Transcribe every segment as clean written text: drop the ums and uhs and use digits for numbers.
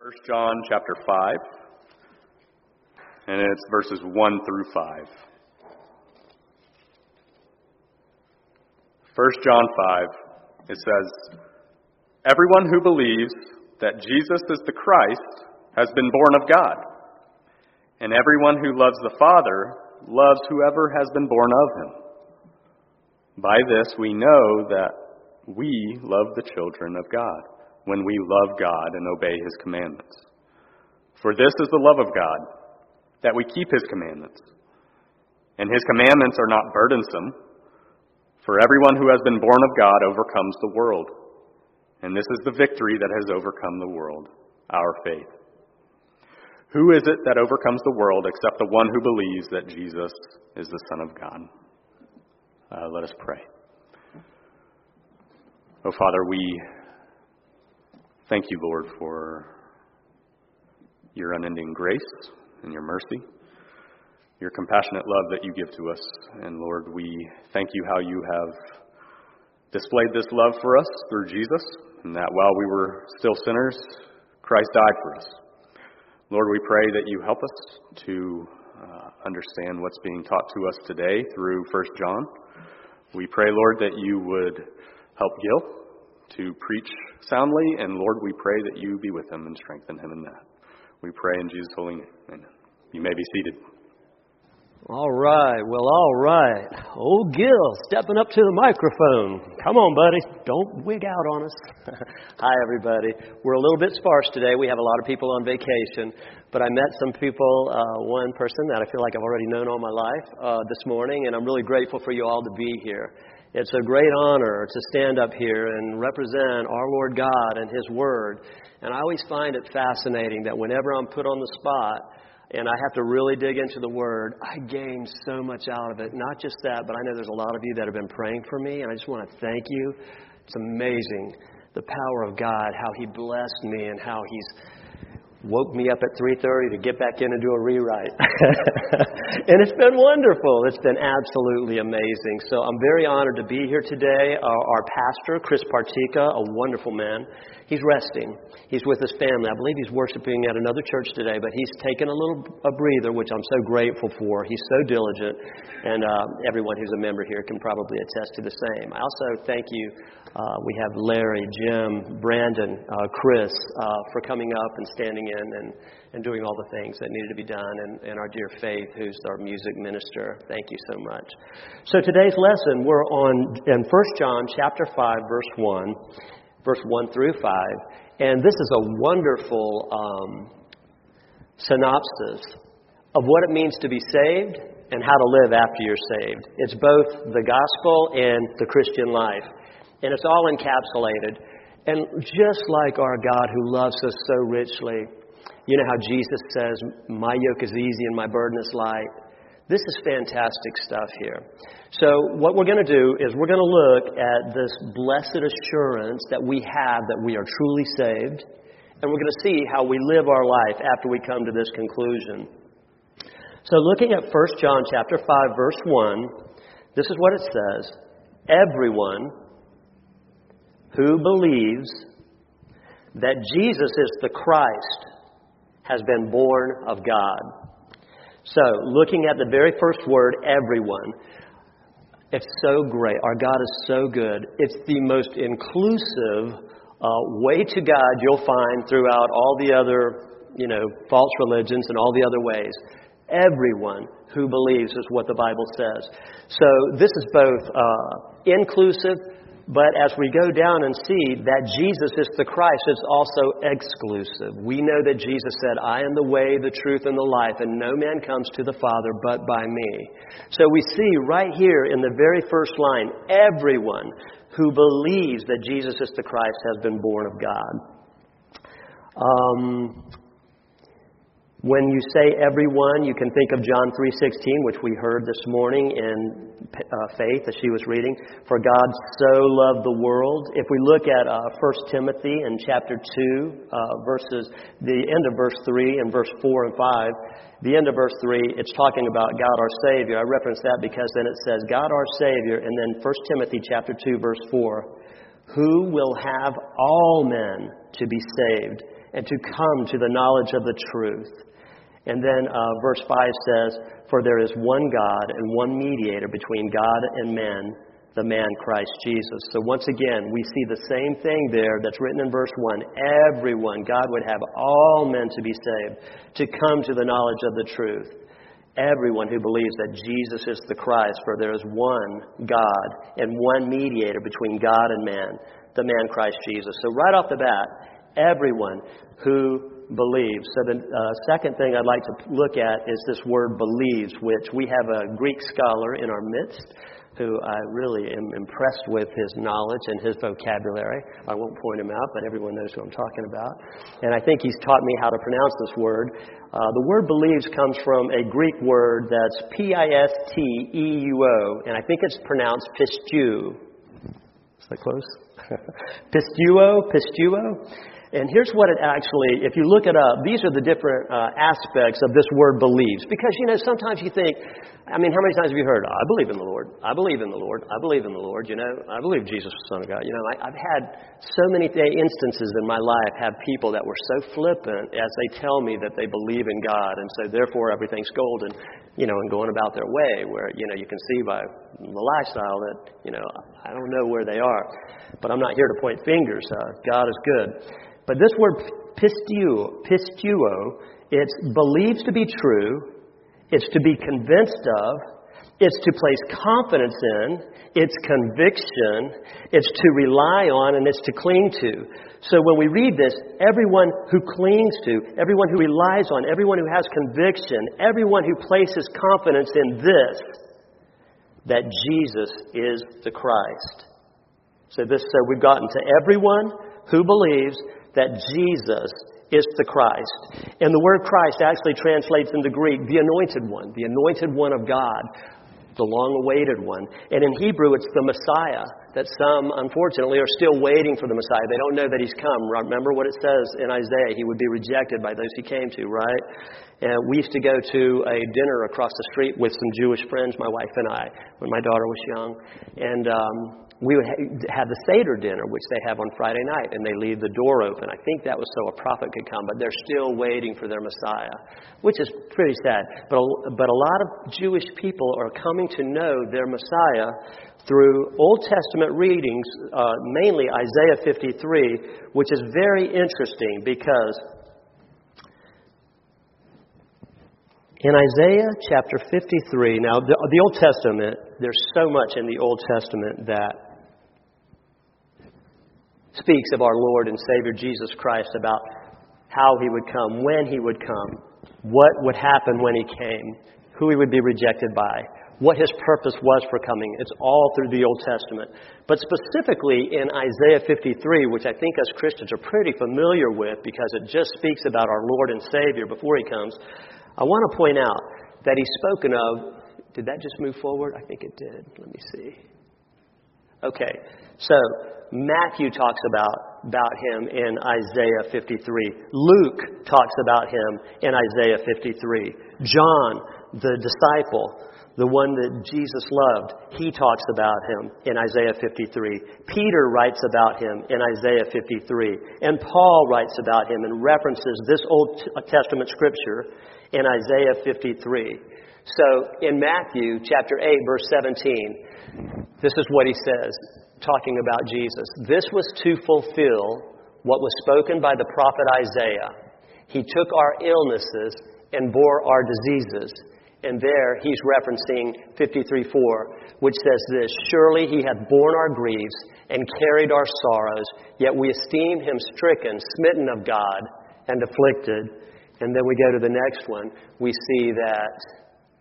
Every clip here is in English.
First John chapter 5, and it's verses 1 through 5. 1 John 5, it says, "Everyone who believes that Jesus is the Christ has been born of God, and everyone who loves the Father loves whoever has been born of him. By this we know that we love the children of God, when we love God and obey His commandments. For this is the love of God, that we keep His commandments. And His commandments are not burdensome, for everyone who has been born of God overcomes the world. And this is the victory that has overcome the world, our faith. Who is it that overcomes the world except the one who believes that Jesus is the Son of God?" Let us pray. Oh, Father, we thank you, Lord, for your unending grace and your mercy, your compassionate love that you give to us. And Lord, we thank you how you have displayed this love for us through Jesus, and that while we were still sinners, Christ died for us. Lord, we pray that you help us to understand what's being taught to us today through 1 John. We pray, Lord, that you would help Gil to preach soundly, and Lord, we pray that you be with him and strengthen him in that. We pray in Jesus' holy name. Amen. You may be seated. All right. Old Gil stepping up to the microphone. Come on, buddy. Don't wig out on us. Hi, everybody. We're a little bit sparse today. We have a lot of people on vacation, but I met some people, one person that I feel like I've already known all my life this morning, and I'm really grateful for you all to be here. It's a great honor to stand up here and represent our Lord God and His Word. And I always find it fascinating that whenever I'm put on the spot and I have to really dig into the Word, I gain so much out of it. Not just that, but I know there's a lot of you that have been praying for me, and I just want to thank you. It's amazing, the power of God, how He blessed me and how He's woke me up at 3:30 to get back in and do a rewrite. And it's been wonderful. It's been absolutely amazing. So I'm very honored to be here today. Our pastor, Chris Partika, a wonderful man, he's resting. He's with his family. I believe he's worshiping at another church today, but he's taken a breather, which I'm so grateful for. He's so diligent, and everyone who's a member here can probably attest to the same. I also thank you. We have Larry, Jim, Brandon, Chris for coming up and standing in and doing all the things that needed to be done, and our dear Faith, who's our music minister. Thank you so much. So today's lesson, we're in 1 John chapter 5, verse 1 through 5, and this is a wonderful synopsis of what it means to be saved and how to live after you're saved. It's both the gospel and the Christian life. And it's all encapsulated. And just like our God who loves us so richly, you know how Jesus says, "My yoke is easy and my burden is light." This is fantastic stuff here. So what we're going to do is we're going to look at this blessed assurance that we have that we are truly saved. And we're going to see how we live our life after we come to this conclusion. So looking at 1 John chapter 5, verse 1, this is what it says. "Everyone who believes that Jesus is the Christ has been born of God." So, looking at the very first word, everyone, it's so great. Our God is so good. It's the most inclusive way to God you'll find throughout all the other, false religions and all the other ways. Everyone who believes is what the Bible says. So, this is both inclusive, but as we go down and see that Jesus is the Christ, it's also exclusive. We know that Jesus said, "I am the way, the truth, and the life, and no man comes to the Father but by me." So we see right here in the very first line, everyone who believes that Jesus is the Christ has been born of God. When you say everyone, you can think of John 3:16, which we heard this morning in Faith as she was reading. For God so loved the world. If we look at 1 Timothy in chapter 2, the end of verse 3 and verse 4 and 5, the end of verse 3, it's talking about God our Savior. I reference that because then it says God our Savior, and then 1 Timothy chapter 2, verse 4, who will have all men to be saved and to come to the knowledge of the truth. And then verse 5 says, for there is one God and one mediator between God and men, the man Christ Jesus. So once again, we see the same thing there that's written in verse 1. Everyone, God would have all men to be saved, to come to the knowledge of the truth. Everyone who believes that Jesus is the Christ, for there is one God and one mediator between God and man, the man Christ Jesus. So right off the bat, everyone who believes. So the second thing I'd like to look at is this word believes, which we have a Greek scholar in our midst who I really am impressed with his knowledge and his vocabulary. I won't point him out, but everyone knows who I'm talking about. And I think he's taught me how to pronounce this word. The word believes comes from a Greek word that's P-I-S-T-E-U-O, and I think it's pronounced pisteuo. Is that close? Pisteuo. And here's what it actually, if you look it up, these are the different aspects of this word believes. Because, sometimes you think, how many times have you heard, I believe in the Lord, I believe in the Lord, I believe in the Lord, I believe Jesus is the Son of God. I've had so many instances in my life, have people that were so flippant as they tell me that they believe in God, and so therefore everything's golden, and going about their way, where, you can see by the lifestyle that, I don't know where they are. But I'm not here to point fingers. God is good. But this word pisteuo, it's believes to be true, it's to be convinced of, it's to place confidence in, it's conviction, it's to rely on, and it's to cling to. So when we read this, everyone who clings to, everyone who relies on, everyone who has conviction, everyone who places confidence in this, that Jesus is the Christ. So we've gotten to everyone who believes that Jesus is the Christ. And the word Christ actually translates into Greek, the anointed one of God, the long-awaited one. And in Hebrew, it's the Messiah, that some, unfortunately, are still waiting for the Messiah. They don't know that he's come. Remember what it says in Isaiah, he would be rejected by those he came to, right? And we used to go to a dinner across the street with some Jewish friends, my wife and I, when my daughter was young. And we would have the Seder dinner, which they have on Friday night, and they leave the door open. I think that was so a prophet could come, but they're still waiting for their Messiah, which is pretty sad. But a lot of Jewish people are coming to know their Messiah through Old Testament readings, mainly Isaiah 53, which is very interesting because in Isaiah chapter 53, now the Old Testament, there's so much in the Old Testament that speaks of our Lord and Savior Jesus Christ, about how he would come, when he would come, what would happen when he came, who he would be rejected by, what his purpose was for coming. It's all through the Old Testament. But specifically in Isaiah 53, which I think us Christians are pretty familiar with because it just speaks about our Lord and Savior before he comes, I want to point out that he's spoken of. Did that just move forward? I think it did. Let me see. Okay, so Matthew talks about him in Isaiah 53. Luke talks about him in Isaiah 53. John, the disciple, the one that Jesus loved, he talks about him in Isaiah 53. Peter writes about him in Isaiah 53. And Paul writes about him and references this Old Testament scripture in Isaiah 53. So in Matthew chapter 8, verse 17, this is what he says, talking about Jesus. This was to fulfill what was spoken by the prophet Isaiah. He took our illnesses and bore our diseases. And there he's referencing 53:4, which says this, surely he hath borne our griefs and carried our sorrows, yet we esteemed him stricken, smitten of God, and afflicted. And then we go to the next one. We see that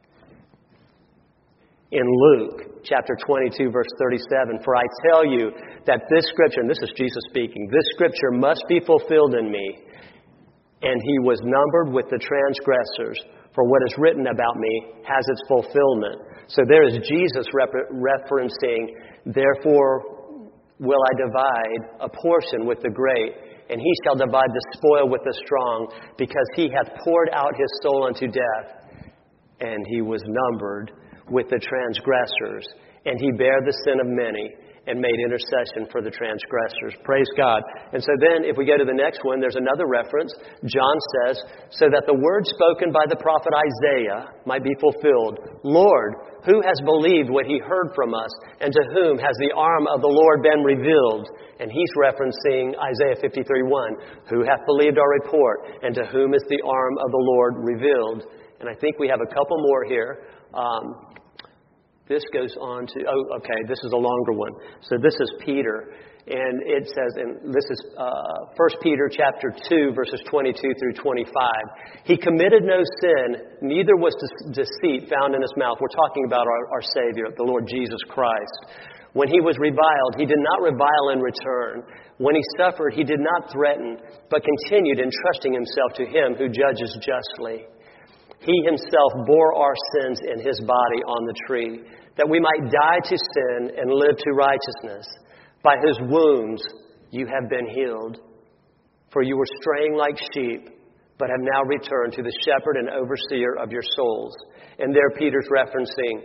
in Luke chapter 22, verse 37, for I tell you that this scripture, and this is Jesus speaking, this scripture must be fulfilled in me. And he was numbered with the transgressors, for what is written about me has its fulfillment. So there is Jesus referencing, therefore will I divide a portion with the great, and he shall divide the spoil with the strong, because he hath poured out his soul unto death. And he was numbered with the transgressors, and he bare the sin of many, and made intercession for the transgressors. Praise God. And so then, if we go to the next one, there's another reference. John says, so that the word spoken by the prophet Isaiah might be fulfilled. Lord, who has believed what he heard from us, and to whom has the arm of the Lord been revealed? And he's referencing Isaiah 53:1. Who hath believed our report, and to whom is the arm of the Lord revealed? And I think we have a couple more here. This goes on to, this is a longer one. So this is Peter. And it says, and this is 1 Peter chapter 2, verses 22 through 25. He committed no sin, neither was deceit found in his mouth. We're talking about our Savior, the Lord Jesus Christ. When he was reviled, he did not revile in return. When he suffered, he did not threaten, but continued entrusting himself to him who judges justly. He himself bore our sins in his body on the tree, that we might die to sin and live to righteousness. By his wounds you have been healed. For you were straying like sheep, but have now returned to the shepherd and overseer of your souls. And there Peter's referencing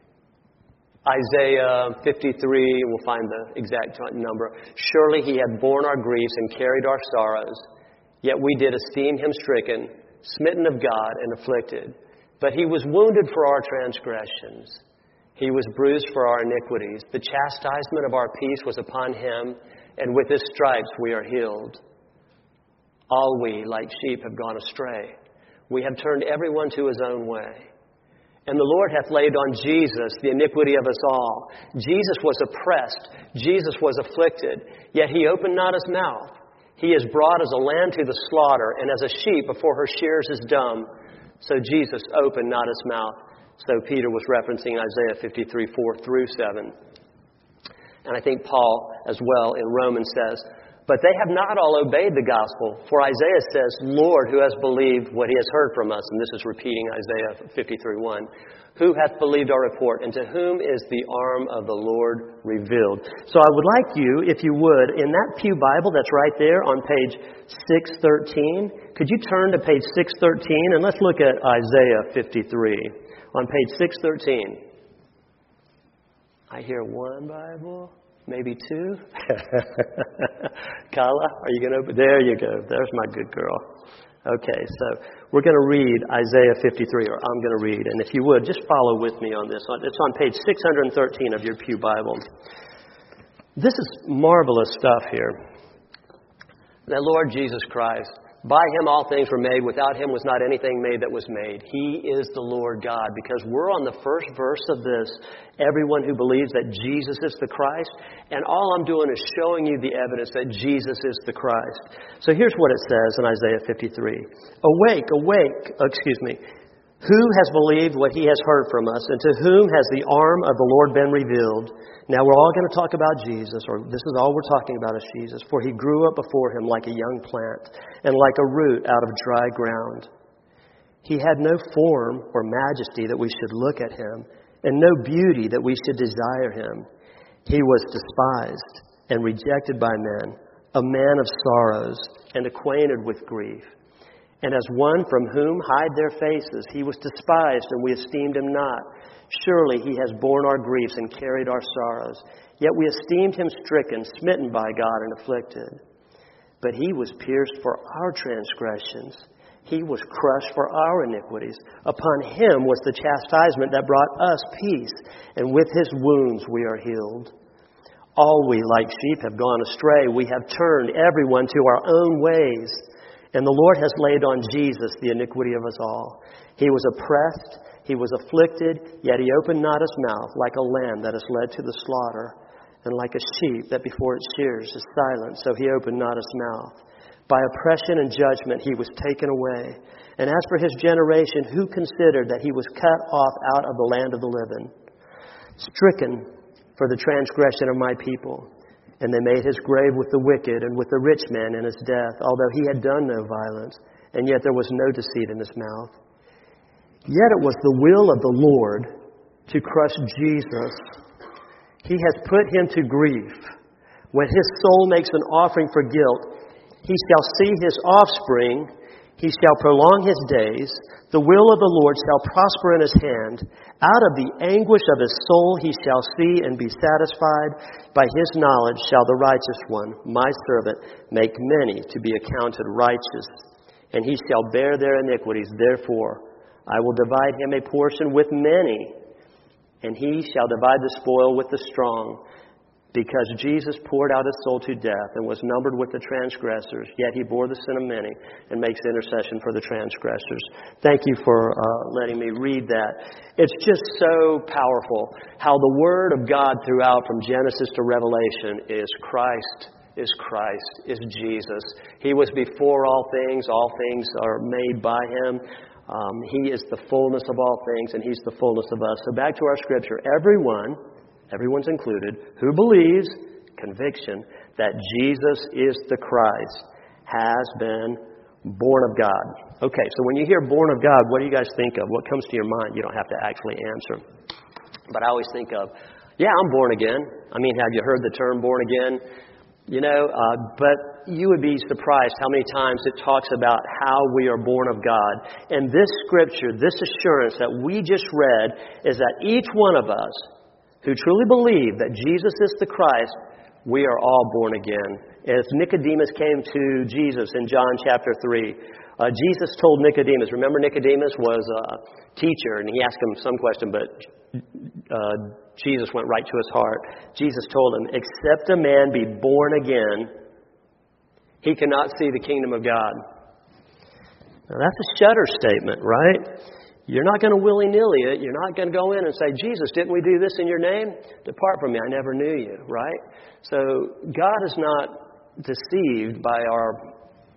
Isaiah 53, we'll find the exact number. Surely he had borne our griefs and carried our sorrows, yet we did esteem him stricken, smitten of God, and afflicted. But he was wounded for our transgressions. He was bruised for our iniquities. The chastisement of our peace was upon him, and with his stripes we are healed. All we, like sheep, have gone astray. We have turned everyone to his own way. And the Lord hath laid on Jesus the iniquity of us all. Jesus was oppressed. Jesus was afflicted. Yet he opened not his mouth. He is brought as a lamb to the slaughter, and as a sheep before her shears is dumb. So Jesus opened not his mouth. So Peter was referencing Isaiah 53, 4 through 7. And I think Paul as well in Romans says, but they have not all obeyed the gospel. For Isaiah says, Lord, who has believed what he has heard from us? And this is repeating Isaiah 53:1. Who hath believed our report? And to whom is the arm of the Lord revealed? So I would like you, if you would, in that pew Bible that's right there on page 613, could you turn to page 613 and let's look at Isaiah 53 on page 613. I hear one Bible. Maybe two? Kala, are you going to open? There you go. There's my good girl. Okay, so we're going to read Isaiah 53, or I'm going to read. And if you would, just follow with me on this. It's on page 613 of your pew Bible. This is marvelous stuff here. The Lord Jesus Christ, by him all things were made. Without him was not anything made that was made. He is the Lord God. Because we're on the first verse of this. Everyone who believes that Jesus is the Christ. And all I'm doing is showing you the evidence that Jesus is the Christ. So here's what it says in Isaiah 53. Awake, awake, Who has believed what he has heard from us? And to whom has the arm of the Lord been revealed? Now we're all going to talk about Jesus, or this is all we're talking about is Jesus. For he grew up before him like a young plant, and like a root out of dry ground. He had no form or majesty that we should look at him, and no beauty that we should desire him. He was despised and rejected by men, a man of sorrows, and acquainted with grief. And as one from whom hide their faces, he was despised, and we esteemed him not. Surely he has borne our griefs and carried our sorrows. Yet we esteemed him stricken, smitten by God, and afflicted. But he was pierced for our transgressions. He was crushed for our iniquities. Upon him was the chastisement that brought us peace, and with his wounds we are healed. All we, like sheep, have gone astray. We have turned everyone to our own ways. And the Lord has laid on Jesus the iniquity of us all. He was oppressed, he was afflicted, yet he opened not his mouth, like a lamb that is led to the slaughter, and like a sheep that before its shears is silent, so he opened not his mouth. By oppression and judgment he was taken away. And as for his generation, who considered that he was cut off out of the land of the living? Stricken for the transgression of my people. And they made his grave with the wicked and with the rich man in his death, although he had done no violence, and yet there was no deceit in his mouth. Yet it was the will of the Lord to crush Jesus. He has put him to grief. When his soul makes an offering for guilt, he shall see his offspring. He shall prolong his days. The will of the Lord shall prosper in his hand. Out of the anguish of his soul he shall see and be satisfied. By his knowledge shall the righteous one, my servant, make many to be accounted righteous. And he shall bear their iniquities. Therefore, I will divide him a portion with many, and he shall divide the spoil with the strong. Because Jesus poured out his soul to death and was numbered with the transgressors, yet he bore the sin of many and makes intercession for the transgressors. Thank you for letting me read that. It's just so powerful how the Word of God throughout from Genesis to Revelation is Christ, is Jesus. He was before all things are made by him. He is the fullness of all things, and he's the fullness of us. So back to our scripture. Everyone's included, who believes, conviction, that Jesus is the Christ, has been born of God. Okay, so when you hear born of God, what do you guys think of? What comes to your mind? You don't have to actually answer. But I always think of, yeah, I'm born again. I mean, have you heard the term born again? But you would be surprised how many times it talks about how we are born of God. And this scripture, this assurance that we just read, is that each one of us who truly believe that Jesus is the Christ, we are all born again. As Nicodemus came to Jesus in John chapter 3, Jesus told Nicodemus, remember Nicodemus was a teacher, and he asked him some question, but Jesus went right to his heart. Jesus told him, except a man be born again, he cannot see the kingdom of God. Now that's a shudder statement, right? You're not going to willy-nilly it. You're not going to go in and say, Jesus, didn't we do this in your name? Depart from me, I never knew you, right? So God is not deceived by our,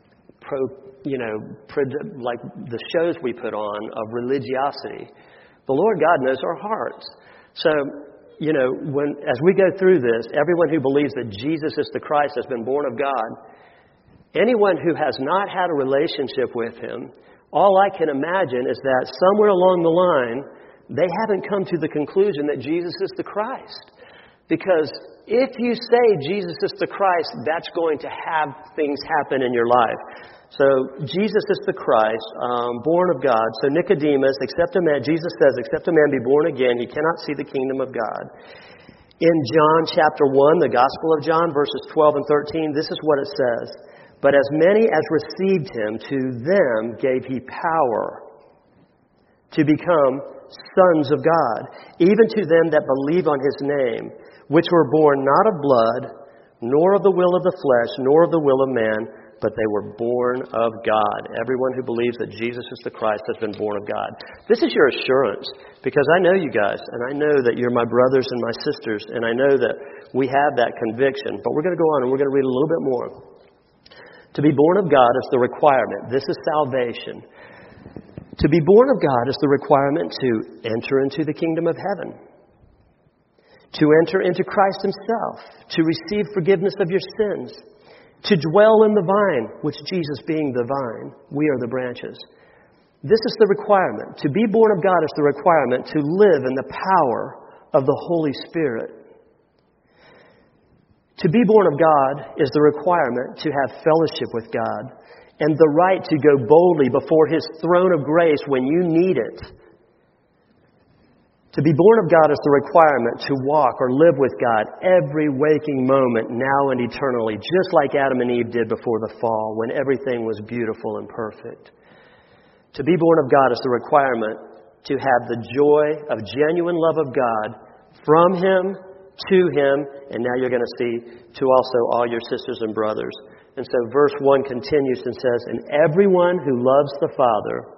like the shows we put on of religiosity. The Lord God knows our hearts. So, as we go through this, everyone who believes that Jesus is the Christ has been born of God. Anyone who has not had a relationship with him, all I can imagine is that somewhere along the line, they haven't come to the conclusion that Jesus is the Christ. Because if you say Jesus is the Christ, that's going to have things happen in your life. So Jesus is the Christ, born of God. So Nicodemus, Jesus says, except a man be born again, he cannot see the kingdom of God. In John chapter 1, the Gospel of John, verses 12 and 13, this is what it says. But as many as received him, to them gave he power to become sons of God, even to them that believe on his name, which were born not of blood, nor of the will of the flesh, nor of the will of man, but they were born of God. Everyone who believes that Jesus is the Christ has been born of God. This is your assurance, because I know you guys, and I know that you're my brothers and my sisters, and I know that we have that conviction. But we're going to go on and we're going to read a little bit more. To be born of God is the requirement. This is salvation. To be born of God is the requirement to enter into the kingdom of heaven. To enter into Christ himself. To receive forgiveness of your sins. To dwell in the vine, which Jesus being the vine, we are the branches. This is the requirement. To be born of God is the requirement to live in the power of the Holy Spirit. To be born of God is the requirement to have fellowship with God and the right to go boldly before his throne of grace when you need it. To be born of God is the requirement to walk or live with God every waking moment, now and eternally, just like Adam and Eve did before the fall, when everything was beautiful and perfect. To be born of God is the requirement to have the joy of genuine love of God from him, to him, and now you're going to see to also all your sisters and brothers. And so verse 1 continues and says, and everyone who loves the Father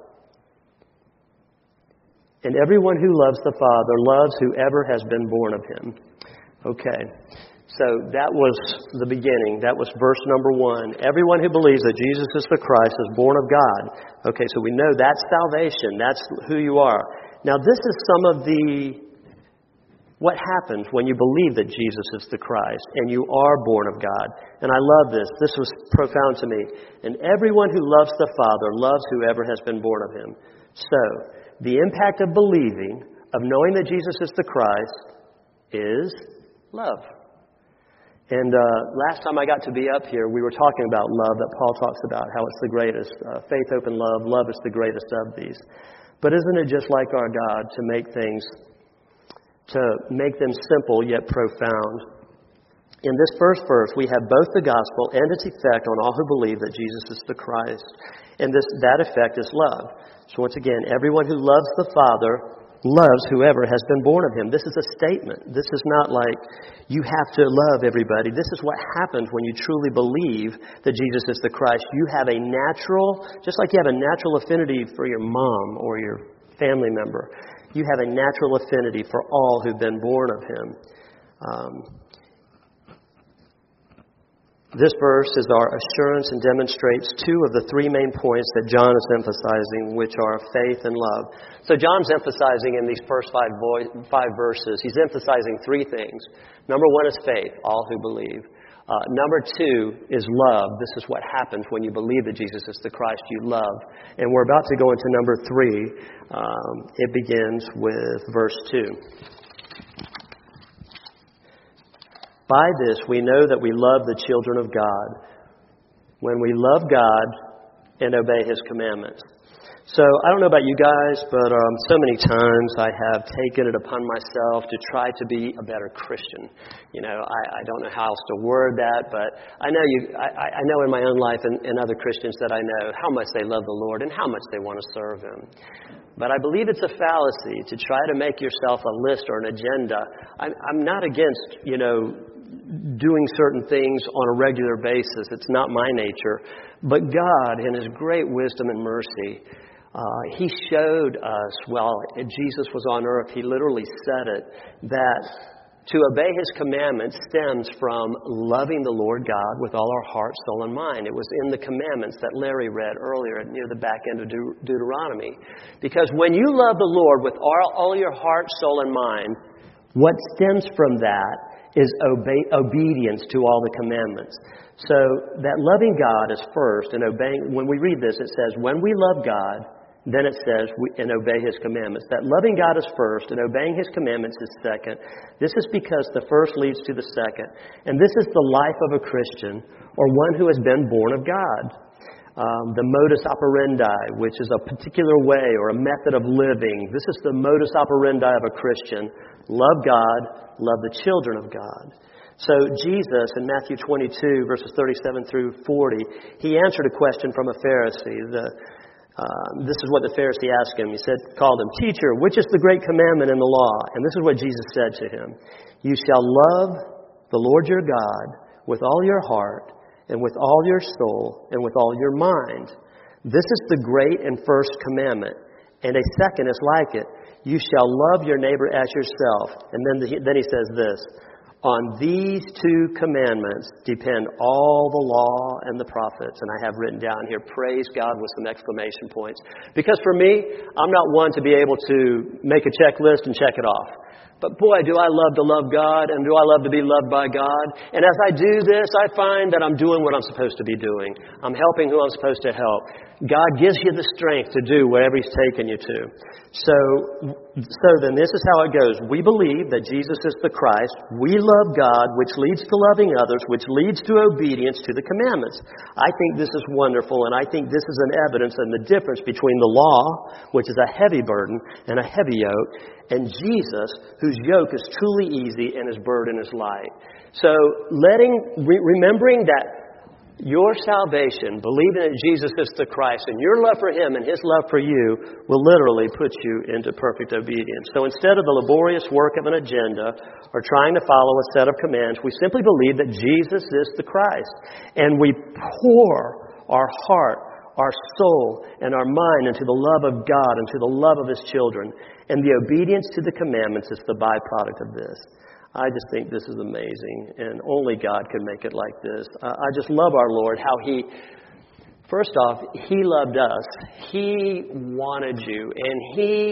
loves whoever has been born of him. Okay, so that was the beginning. That was verse number 1. Everyone who believes that Jesus is the Christ is born of God. Okay, so we know that's salvation. That's who you are. Now this is some of what happens when you believe that Jesus is the Christ and you are born of God. And I love this. This was profound to me. And everyone who loves the Father loves whoever has been born of him. So, the impact of believing, of knowing that Jesus is the Christ, is love. And last time I got to be up here, we were talking about love, that Paul talks about, how it's the greatest. Faith, hope, and love. Love is the greatest of these. But isn't it just like our God to make them simple yet profound? In this first verse, we have both the gospel and its effect on all who believe that Jesus is the Christ. And that effect is love. So once again, everyone who loves the Father loves whoever has been born of him. This is a statement. This is not like you have to love everybody. This is what happens when you truly believe that Jesus is the Christ. You have a natural, just like you have a natural affinity for your mom or your family member, you have a natural affinity for all who've been born of him. This verse is our assurance and demonstrates two of the three main points that John is emphasizing, which are faith and love. So John's emphasizing in these first five verses, he's emphasizing three things. Number one is faith, all who believe. Number two is love. This is what happens when you believe that Jesus is the Christ, you love. And we're about to go into number three. It begins with verse 2. By this we know that we love the children of God, when we love God and obey His commandments. So I don't know about you guys, but so many times I have taken it upon myself to try to be a better Christian. You know, I don't know how else to word that, but I know in my own life and other Christians that I know how much they love the Lord and how much they want to serve Him. But I believe it's a fallacy to try to make yourself a list or an agenda. I'm not against, doing certain things on a regular basis. It's not my nature. But God, in His great wisdom and mercy, He showed us while Jesus was on earth, He literally said it, that to obey His commandments stems from loving the Lord God with all our heart, soul, and mind. It was in the commandments that Larry read earlier near the back end of Deuteronomy. Because when you love the Lord with all your heart, soul, and mind, what stems from that is obedience to all the commandments. So that loving God is first and obeying. When we read this, it says, when we love God, then it says, and obey His commandments. That loving God is first and obeying His commandments is second. This is because the first leads to the second. And this is the life of a Christian or one who has been born of God. The modus operandi, which is a particular way or a method of living. This is the modus operandi of a Christian. Love God, love the children of God. So Jesus, in Matthew 22, verses 37 through 40, He answered a question from a Pharisee. This is what the Pharisee asked Him. He called Him, "Teacher, which is the great commandment in the law?" And this is what Jesus said to him. "You shall love the Lord your God with all your heart, and with all your soul, and with all your mind. This is the great and first commandment. And a second is like it. You shall love your neighbor as yourself." And then he says this, "On these two commandments depend all the law and the prophets." And I have written down here, praise God with some exclamation points. Because for me, I'm not one to be able to make a checklist and check it off. But boy, do I love to love God, and do I love to be loved by God. And as I do this, I find that I'm doing what I'm supposed to be doing. I'm helping who I'm supposed to help. God gives you the strength to do whatever He's taken you to. So then this is how it goes. We believe that Jesus is the Christ. We love God, which leads to loving others, which leads to obedience to the commandments. I think this is wonderful, and I think this is an evidence and the difference between the law, which is a heavy burden and a heavy yoke, and Jesus, whose yoke is truly easy and His burden is light. So remembering that your salvation, believing that Jesus is the Christ, and your love for Him and His love for you will literally put you into perfect obedience. So instead of the laborious work of an agenda or trying to follow a set of commands, we simply believe that Jesus is the Christ. And we pour our heart, our soul, and our mind into the love of God, into the love of His children. And the obedience to the commandments is the byproduct of this. I just think this is amazing, and only God can make it like this. I just love our Lord, how He, first off, He loved us. He wanted you, and He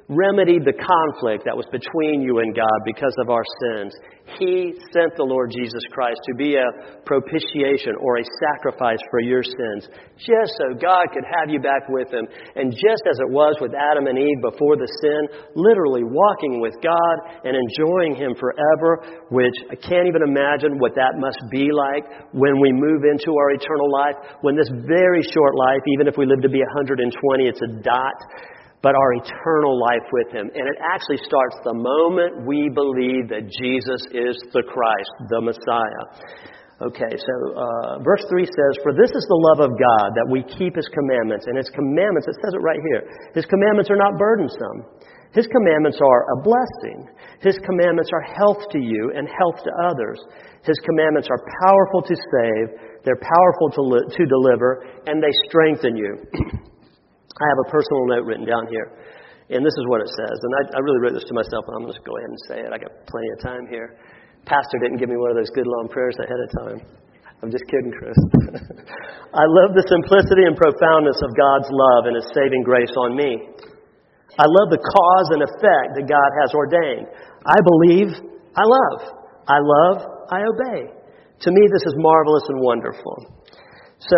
remedied the conflict that was between you and God because of our sins. He sent the Lord Jesus Christ to be a propitiation or a sacrifice for your sins, just so God could have you back with Him. And just as it was with Adam and Eve before the sin, literally walking with God and enjoying Him forever, which I can't even imagine what that must be like when we move into our eternal life, when this very short life, even if we live to be 120, it's a dot, but our eternal life with Him. And it actually starts the moment we believe that Jesus is the Christ, the Messiah. Okay, so verse 3 says, "For this is the love of God, that we keep His commandments." And His commandments, it says it right here, His commandments are not burdensome. His commandments are a blessing. His commandments are health to you and health to others. His commandments are powerful to save, they're powerful to deliver, and they strengthen you. I have a personal note written down here, and this is what it says. And I really wrote this to myself, and I'm going to just go ahead and say it. I got plenty of time here. Pastor didn't give me one of those good long prayers ahead of time. I'm just kidding, Chris. I love the simplicity and profoundness of God's love and His saving grace on me. I love the cause and effect that God has ordained. I believe, I love. I love, I obey. To me, this is marvelous and wonderful. So,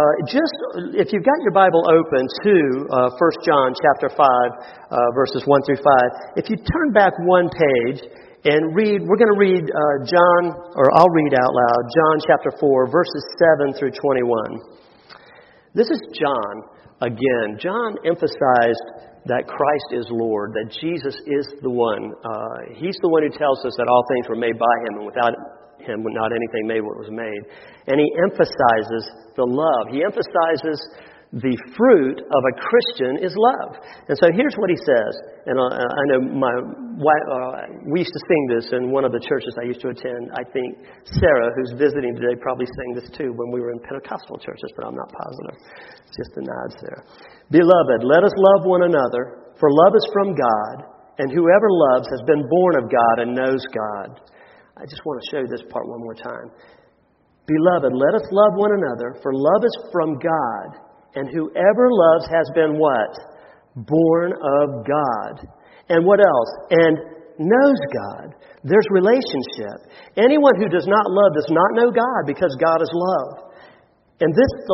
if you've got your Bible open to 1 John chapter 5, verses 1 through 5, if you turn back one page and read, we're going to read I'll read out loud, John chapter 4, verses 7 through 21. This is John again. John emphasized that Christ is Lord, that Jesus is the one. He's the one who tells us that all things were made by Him, and without Him, not anything made what was made. And he emphasizes the love. He emphasizes the fruit of a Christian is love. And so here's what he says. And I know my wife, we used to sing this in one of the churches I used to attend. I think Sarah, who's visiting today, probably sang this too when we were in Pentecostal churches, but I'm not positive. It's just the nods there. "Beloved, let us love one another, for love is from God, and whoever loves has been born of God and knows God." I just want to show you this part one more time. "Beloved, let us love one another, for love is from God, and whoever loves has been" what? "Born of God." And what else? "And knows God." There's relationship. Anyone who does not love does not know God, because God is love. In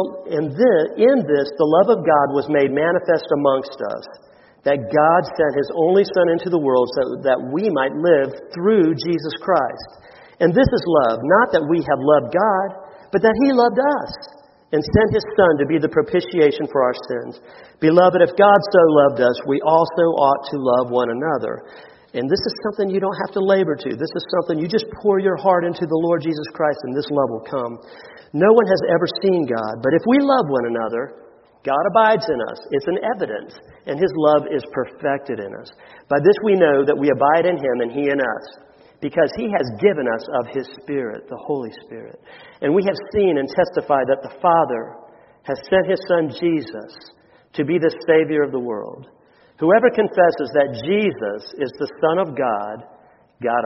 this, the love of God was made manifest amongst us, that God sent His only Son into the world so that we might live through Jesus Christ. And this is love, not that we have loved God, but that He loved us and sent His Son to be the propitiation for our sins. Beloved, if God so loved us, we also ought to love one another. And this is something you don't have to labor to. This is something you just pour your heart into the Lord Jesus Christ, and this love will come. No one has ever seen God, but if we love one another, God abides in us. It's an evidence, and His love is perfected in us. By this we know that we abide in Him and He in us, because He has given us of His Spirit, the Holy Spirit. And we have seen and testified that the Father has sent His Son Jesus to be the Savior of the world. Whoever confesses that Jesus is the Son of God, God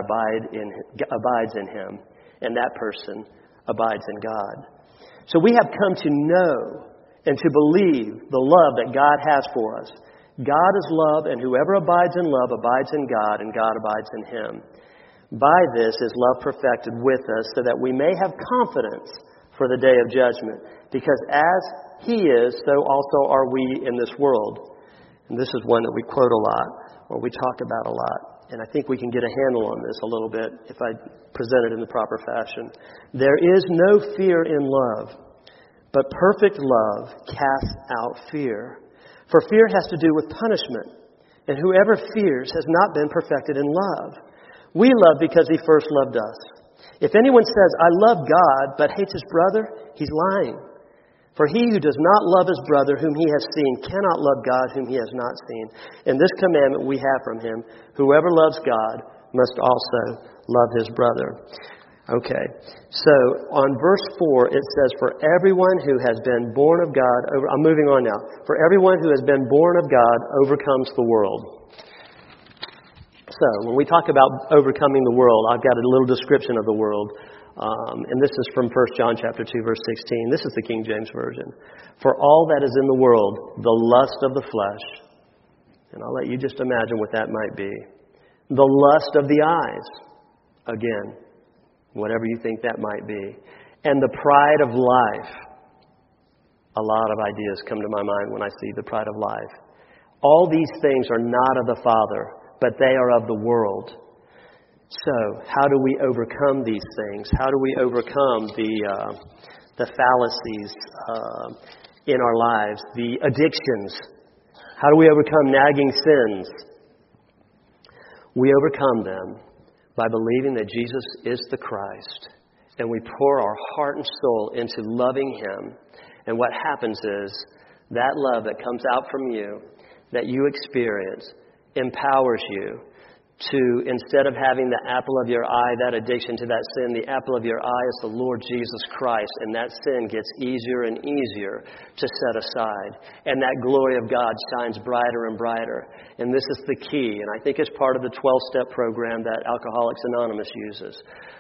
abides in him, and that person abides in God. So we have come to know and to believe the love that God has for us. God is love, and whoever abides in love abides in God, and God abides in him. By this is love perfected with us, so that we may have confidence for the day of judgment. Because as He is, so also are we in this world. And this is one that we quote a lot, or we talk about a lot. And I think we can get a handle on this a little bit if I present it in the proper fashion. There is no fear in love, but perfect love casts out fear. For fear has to do with punishment, and whoever fears has not been perfected in love. We love because He first loved us. If anyone says, I love God, but hates his brother, he's lying. For he who does not love his brother whom he has seen cannot love God whom he has not seen. And this commandment we have from Him, whoever loves God must also love his brother. Okay, so on verse 4 it says, for everyone who has been born of God, I'm moving on now. For everyone who has been born of God overcomes the world. So when we talk about overcoming the world, I've got a little description of the world. And this is from 1 John chapter 2, verse 16. This is the King James Version. For all that is in the world, the lust of the flesh, And I'll let you just imagine what that might be. The lust of the eyes. Again, whatever you think that might be. And the pride of life. A lot of ideas come to my mind when I see the pride of life. All these things are not of the Father, but they are of the world. So, how do we overcome these things? How do we overcome the fallacies in our lives, the addictions? How do we overcome nagging sins? We overcome them by believing that Jesus is the Christ, and we pour our heart and soul into loving Him. And what happens is that love that comes out from you, that you experience, empowers you to, instead of having the apple of your eye, that addiction to that sin, the apple of your eye is the Lord Jesus Christ, and that sin gets easier and easier to set aside. And that glory of God shines brighter and brighter. And this is the key, and I think it's part of the 12-step program that Alcoholics Anonymous uses.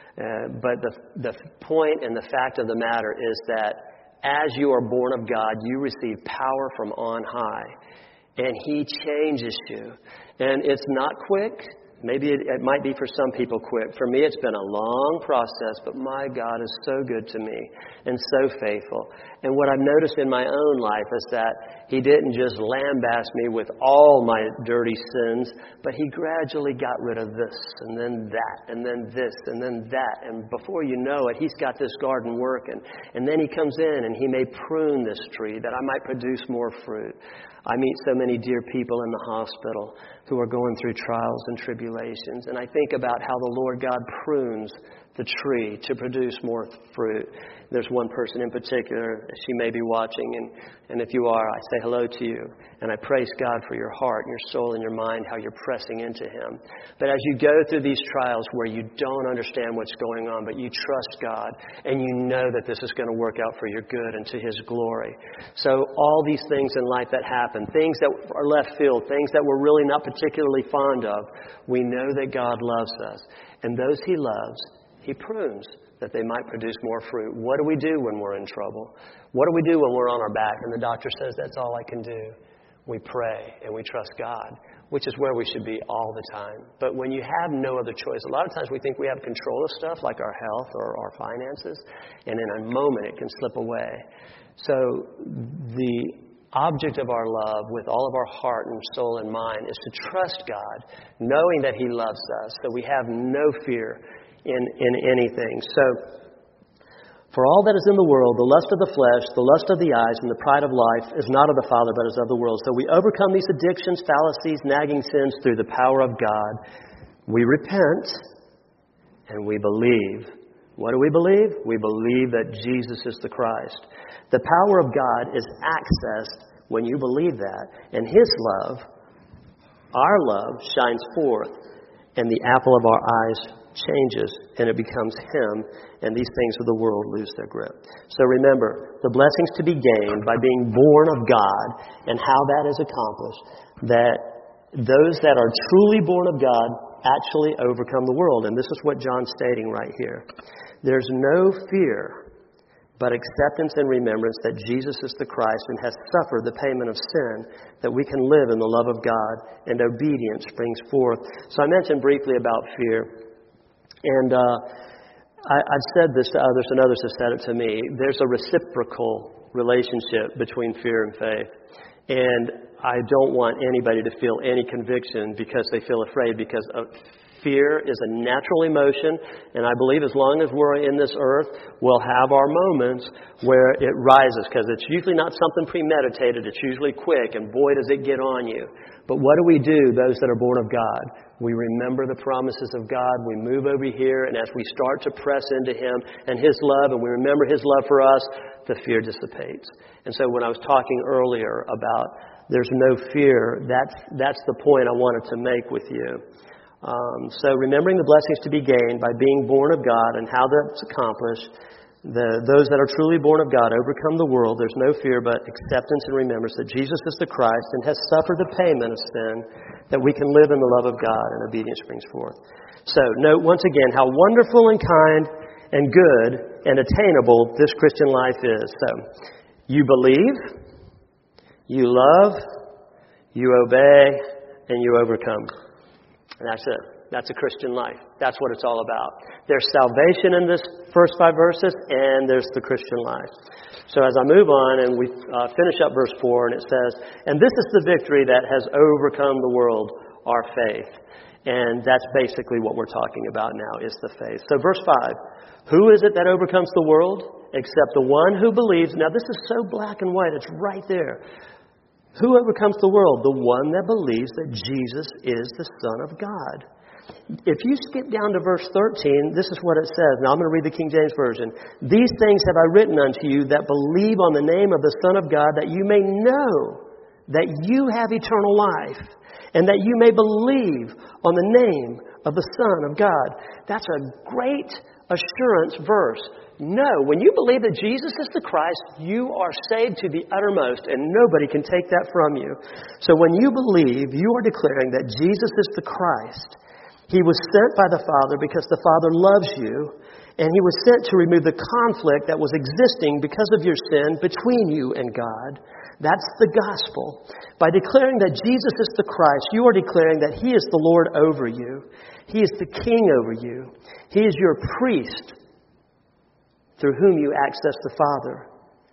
But the point and the fact of the matter is that as you are born of God, you receive power from on high. And He changes you. And it's not quick. Maybe it might be for some people quick. For me, it's been a long process, but my God is so good to me and so faithful. And what I've noticed in my own life is that He didn't just lambast me with all my dirty sins, but He gradually got rid of this and then that and then this and then that. And before you know it, He's got this garden working. And then He comes in and He may prune this tree that I might produce more fruit. I meet so many dear people in the hospital who are going through trials and tribulations. And I think about how the Lord God prunes the tree to produce more fruit. There's one person in particular, she may be watching, and if you are, I say hello to you. And I praise God for your heart, your soul, and your mind, how you're pressing into Him. But as you go through these trials where you don't understand what's going on, but you trust God, and you know that this is going to work out for your good and to His glory. So all these things in life that happen, things that are left field, things that we're really not particularly fond of, we know that God loves us. And those He loves, He prunes that they might produce more fruit. What do we do when we're in trouble? What do we do when we're on our back and the doctor says that's all I can do? We pray and we trust God, which is where we should be all the time. But when you have no other choice, a lot of times we think we have control of stuff like our health or our finances, and in a moment it can slip away. So the object of our love with all of our heart and soul and mind is to trust God, knowing that He loves us, so we have no fear in anything. So, for all that is in the world, the lust of the flesh, the lust of the eyes, and the pride of life is not of the Father, but is of the world. So we overcome these addictions, fallacies, nagging sins through the power of God. We repent, and we believe. What do we believe? We believe that Jesus is the Christ. The power of God is accessed when you believe that, and His love, our love, shines forth, and the apple of our eyes changes, and it becomes Him, and these things of the world lose their grip. So remember, the blessings to be gained by being born of God, and how that is accomplished, that those that are truly born of God actually overcome the world. And this is what John's stating right here. There's no fear, but acceptance and remembrance that Jesus is the Christ and has suffered the payment of sin, that we can live in the love of God, and obedience springs forth. So I mentioned briefly about fear. And I've said this to others, and others have said it to me. There's a reciprocal relationship between fear and faith. And I don't want anybody to feel any conviction because they feel afraid, because fear is a natural emotion. And I believe as long as we're in this earth, we'll have our moments where it rises, because it's usually not something premeditated. It's usually quick, and boy, does it get on you. But what do we do, those that are born of God? We remember the promises of God. We move over here, and as we start to press into Him and His love, and we remember His love for us, the fear dissipates. And so when I was talking earlier about there's no fear, that's the point I wanted to make with you. So remembering the blessings to be gained by being born of God and how that's accomplished, those that are truly born of God overcome the world. There's no fear but acceptance and remembrance that Jesus is the Christ and has suffered the payment of sin, that we can live in the love of God, and obedience springs forth. So note once again how wonderful and kind and good and attainable this Christian life is. So you believe, you love, you obey, and you overcome. And that's it. That's a Christian life. That's what it's all about. There's salvation in this first 5 verses, and there's the Christian life. So as I move on, and we finish up verse 4, and it says, and this is the victory that has overcome the world, our faith. And that's basically what we're talking about now, is the faith. So verse 5, who is it that overcomes the world? Except the one who believes. Now this is so black and white, it's right there. Who overcomes the world? The one that believes that Jesus is the Son of God. If you skip down to verse 13, this is what it says. Now I'm going to read the King James Version. These things have I written unto you that believe on the name of the Son of God, that you may know that you have eternal life, and that you may believe on the name of the Son of God. That's a great assurance verse. No, when you believe that Jesus is the Christ, you are saved to the uttermost, and nobody can take that from you. So when you believe, you are declaring that Jesus is the Christ. He was sent by the Father because the Father loves you, and He was sent to remove the conflict that was existing because of your sin between you and God. That's the gospel. By declaring that Jesus is the Christ, you are declaring that He is the Lord over you. He is the King over you. He is your priest through whom you access the Father.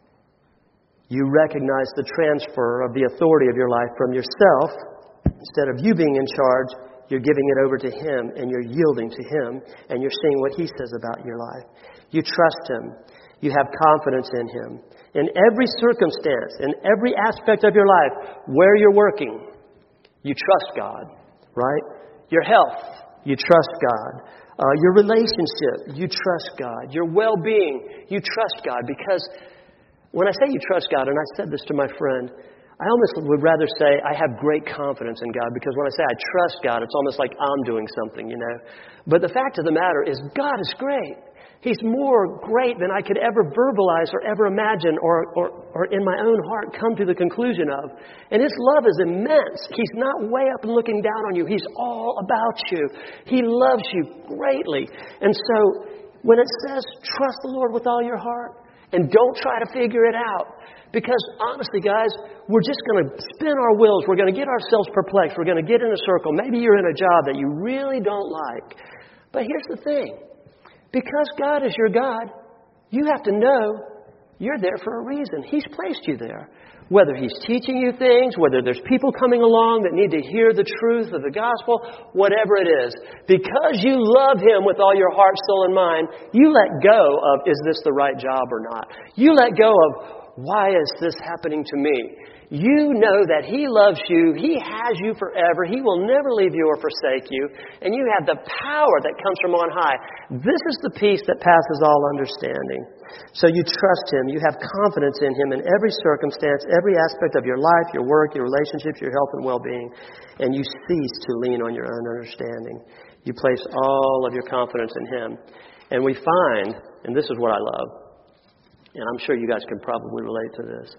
You recognize the transfer of the authority of your life from yourself. Instead of you being in charge, you're giving it over to Him, and you're yielding to Him, and you're seeing what He says about your life. You trust Him. You have confidence in Him. In every circumstance, in every aspect of your life, where you're working, you trust God, right? Your health, you trust God. Your relationship, you trust God. Your well-being, you trust God. Because when I say you trust God, and I said this to my friend, I almost would rather say I have great confidence in God, because when I say I trust God, it's almost like I'm doing something, you know. But the fact of the matter is God is great. He's more great than I could ever verbalize or ever imagine or in my own heart come to the conclusion of. And His love is immense. He's not way up and looking down on you. He's all about you. He loves you greatly. And so when it says trust the Lord with all your heart and don't try to figure it out, because honestly, guys, we're just going to spin our wheels. We're going to get ourselves perplexed. We're going to get in a circle. Maybe you're in a job that you really don't like. But here's the thing. Because God is your God, you have to know you're there for a reason. He's placed you there. Whether He's teaching you things, whether there's people coming along that need to hear the truth of the gospel, whatever it is. Because you love Him with all your heart, soul, and mind, you let go of, is this the right job or not? You let go of, why is this happening to me? You know that He loves you. He has you forever. He will never leave you or forsake you. And you have the power that comes from on high. This is the peace that passes all understanding. So you trust Him. You have confidence in Him in every circumstance, every aspect of your life, your work, your relationships, your health and well-being. And you cease to lean on your own understanding. You place all of your confidence in Him. And we find, and this is what I love, and I'm sure you guys can probably relate to this.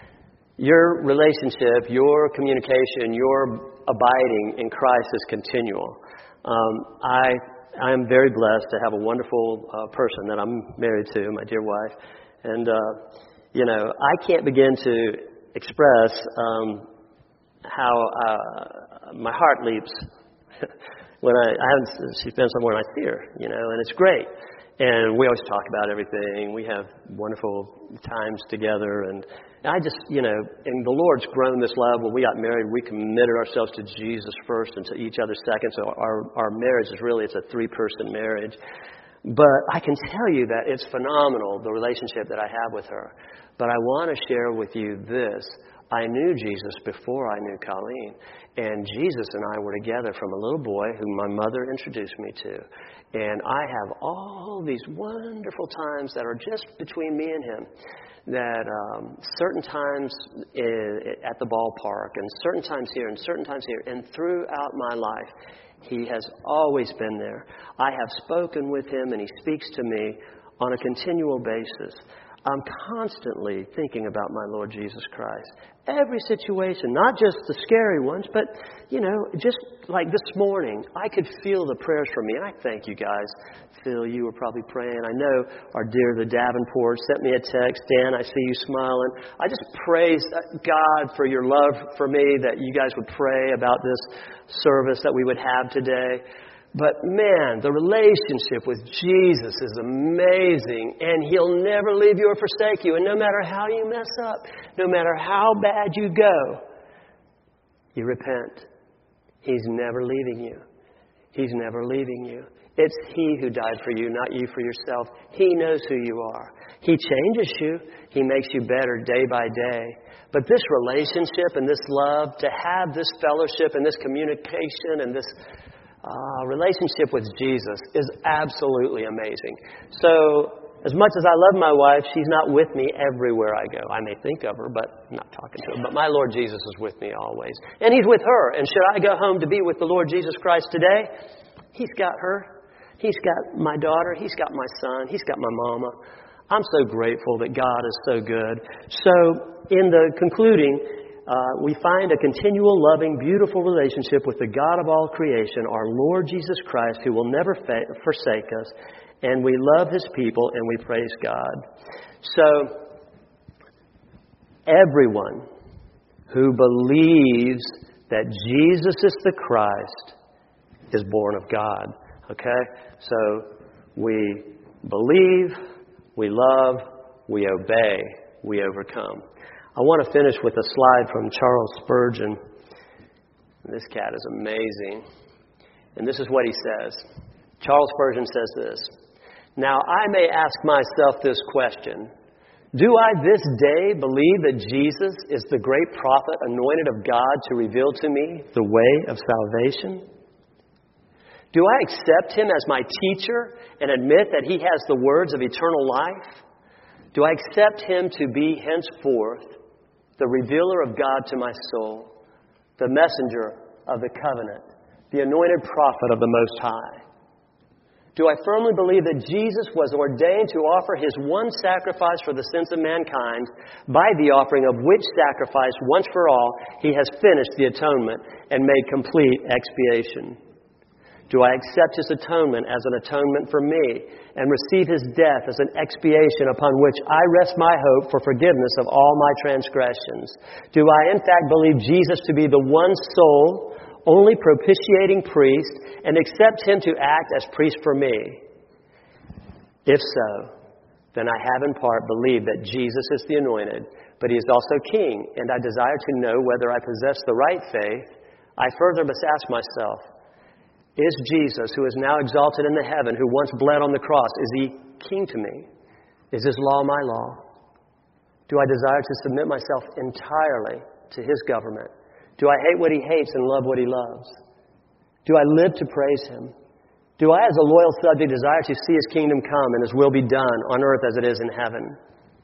Your relationship, your communication, your abiding in Christ is continual. I am very blessed to have a wonderful person that I'm married to, my dear wife. And, I can't begin to express how my heart leaps when she's been somewhere and I see her, and it's great. And we always talk about everything. We have wonderful times together. And I just, and the Lord's grown this love. When we got married, we committed ourselves to Jesus first and to each other second. So our marriage is really, it's a 3-person marriage. But I can tell you that it's phenomenal, the relationship that I have with her. But I want to share with you this. I knew Jesus before I knew Colleen. And Jesus and I were together from a little boy whom my mother introduced me to. And I have all these wonderful times that are just between me and him. That certain times at the ballpark, and certain times here, and certain times here. And throughout my life, He has always been there. I have spoken with Him, and He speaks to me on a continual basis. I'm constantly thinking about my Lord Jesus Christ. Every situation, not just the scary ones, but, just like this morning, I could feel the prayers from me. And I thank you guys. Phil, you were probably praying. I know our dear the Davenport sent me a text. Dan, I see you smiling. I just praise God for your love for me, that you guys would pray about this service that we would have today. But man, the relationship with Jesus is amazing, and He'll never leave you or forsake you. And no matter how you mess up, no matter how bad you go, you repent. He's never leaving you. He's never leaving you. It's He who died for you, not you for yourself. He knows who you are. He changes you. He makes you better day by day. But this relationship and this love, to have this fellowship and this communication and this relationship with Jesus is absolutely amazing. So, as much as I love my wife, she's not with me everywhere I go. I may think of her, but I'm not talking to her. But my Lord Jesus is with me always. And He's with her. And should I go home to be with the Lord Jesus Christ today, He's got her. He's got my daughter. He's got my son. He's got my mama. I'm so grateful that God is so good. So, in the concluding, we find a continual, loving, beautiful relationship with the God of all creation, our Lord Jesus Christ, who will never forsake us. And we love His people, and we praise God. So, everyone who believes that Jesus is the Christ is born of God. Okay? So, we believe, we love, we obey, we overcome. I want to finish with a slide from Charles Spurgeon. This cat is amazing. And this is what he says. Charles Spurgeon says this: "Now I may ask myself this question. Do I this day believe that Jesus is the great prophet anointed of God to reveal to me the way of salvation? Do I accept Him as my teacher and admit that He has the words of eternal life? Do I accept Him to be henceforth the revealer of God to my soul, the messenger of the covenant, the anointed prophet of the Most High? Do I firmly believe that Jesus was ordained to offer His one sacrifice for the sins of mankind, by the offering of which sacrifice once for all He has finished the atonement and made complete expiation? Do I accept His atonement as an atonement for me and receive His death as an expiation upon which I rest my hope for forgiveness of all my transgressions? Do I in fact believe Jesus to be the one sole, only propitiating priest, and accept Him to act as priest for me? If so, then I have in part believed that Jesus is the anointed, but He is also King, and I desire to know whether I possess the right faith. I further must ask myself, is Jesus, who is now exalted in the heaven, who once bled on the cross, is He King to me? Is His law my law? Do I desire to submit myself entirely to His government? Do I hate what He hates and love what He loves? Do I live to praise Him? Do I, as a loyal subject, desire to see His kingdom come and His will be done on earth as it is in heaven?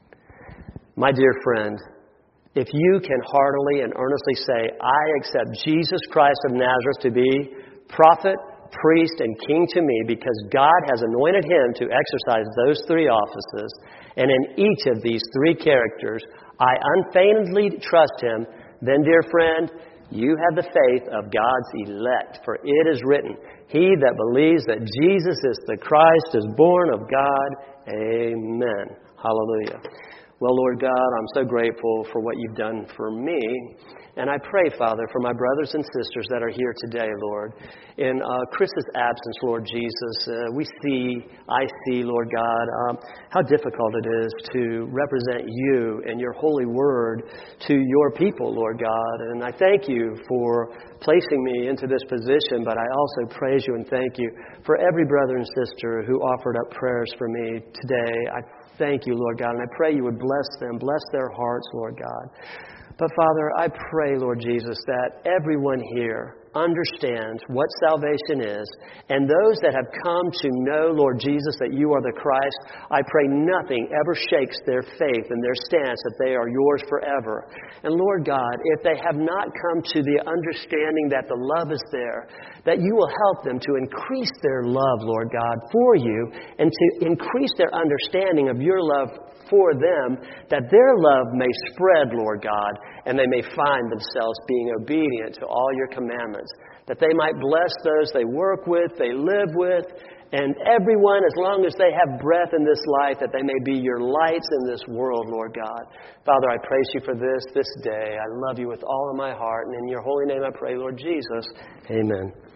My dear friend, if you can heartily and earnestly say, I accept Jesus Christ of Nazareth to be prophet, priest, and king to me because God has anointed Him to exercise those three offices, and in each of these three characters I unfeignedly trust Him, then, dear friend, you have the faith of God's elect. For it is written, He that believes that Jesus is the Christ is born of God. Amen. Hallelujah. Well, Lord God, I'm so grateful for what You've done for me. And I pray, Father, for my brothers and sisters that are here today, Lord. In Chris's absence, Lord Jesus, I see, Lord God, how difficult it is to represent You and Your holy word to Your people, Lord God. And I thank You for placing me into this position, but I also praise You and thank You for every brother and sister who offered up prayers for me today. I thank You, Lord God, and I pray You would bless them, bless their hearts, Lord God. But Father, I pray, Lord Jesus, that everyone here understands what salvation is, and those that have come to know, Lord Jesus, that you are the Christ, I pray nothing ever shakes their faith and their stance that they are yours forever. And Lord God, if they have not come to the understanding that the love is there, that you will help them to increase their love, Lord God, for you, and to increase their understanding of your love for them, that their love may spread, Lord God, and they may find themselves being obedient to all your commandments, that they might bless those they work with, they live with, and everyone, as long as they have breath in this life, that they may be your lights in this world, Lord God. Father, I praise you for this day. I love you with all of my heart, and in your holy name I pray, Lord Jesus. Amen.